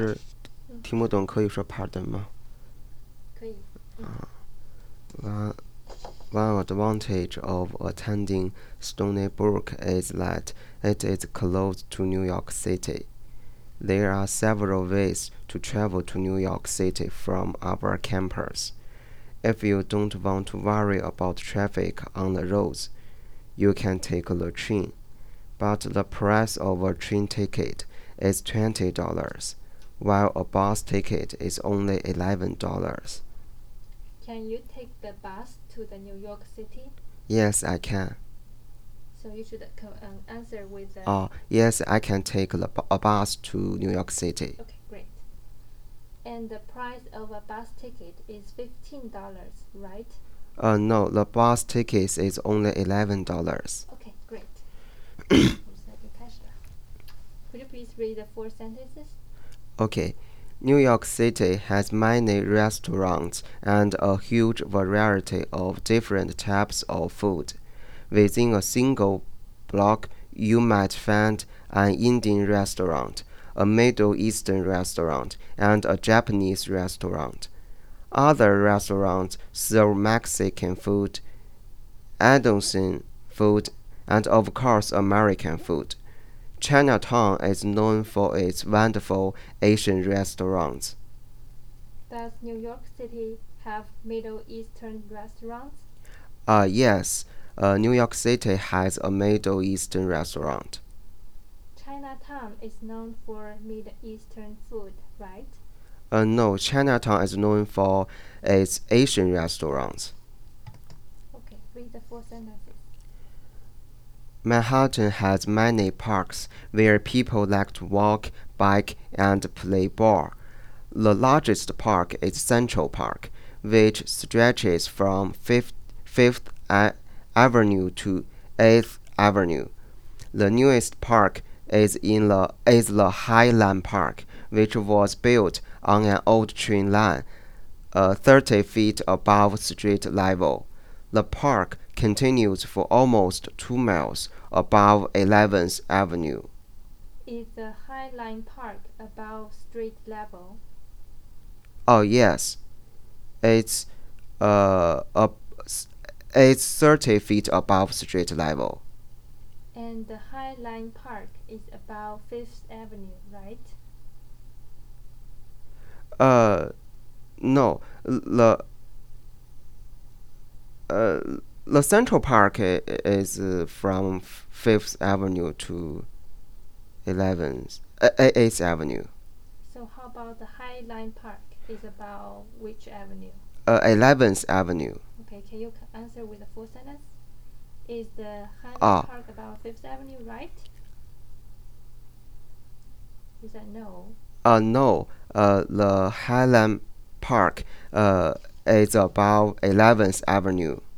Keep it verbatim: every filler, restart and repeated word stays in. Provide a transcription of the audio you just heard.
听不懂可以说 pardon 吗？ 可以。 One, one advantage of attending Stony Brook is that it is close to New York City. There are several ways to travel to New York City from our campus. If you don't want to worry about traffic on the roads, you can take the train, but the price of a train ticket is twenty dollars, while a bus ticket is only eleven dollars. Can you take the bus to the New York City? Yes, I can. So you should um, answer with the... Oh, yes, I can take the, a bus to New York City. Okay, great. And the price of a bus ticket is fifteen dollars, right? Uh, no, the bus ticket is only eleven dollars. Okay, great. Could you please read the four sentences? Okay. New York City has many restaurants and a huge variety of different types of food. Within a single block, you might find an Indian restaurant, a Middle Eastern restaurant, and a Japanese restaurant. Other restaurants serve Mexican food, Indonesian food, and of course American food. Chinatown is known for its wonderful Asian restaurants. Does New York City have Middle Eastern restaurants? Uh, yes, uh, New York City has a Middle Eastern restaurant. Chinatown is known for Middle Eastern food, right? Uh, no, Chinatown is known for its Asian restaurants. Okay, read the four sentences. Manhattan has many parks where people like to walk, bike, and play ball. The largest park is Central Park, which stretches from Fifth, Fifth Avenue to Eighth Avenue. The newest park is in the is the Highland Park, which was built on an old train line, uh, thirty feet above street level. The park continues for almost two miles above eleventh Avenue. Is the Highline Park above street level? Oh yes, it's uh up, it's thirty feet above street level. And the Highline Park is above Fifth Avenue, right? Uh, no, the uh the Central Park is uh, from Fifth Avenue to eleventh, uh, eighth Avenue. So how about the Highline Park is about which avenue? Uh, eleventh Avenue. Okay, can you answer with the full sentence? Is the Highline Ah. Park about Fifth Avenue, right? Is that no? Uh, no, uh, the Highland Park uh, is about eleventh Avenue.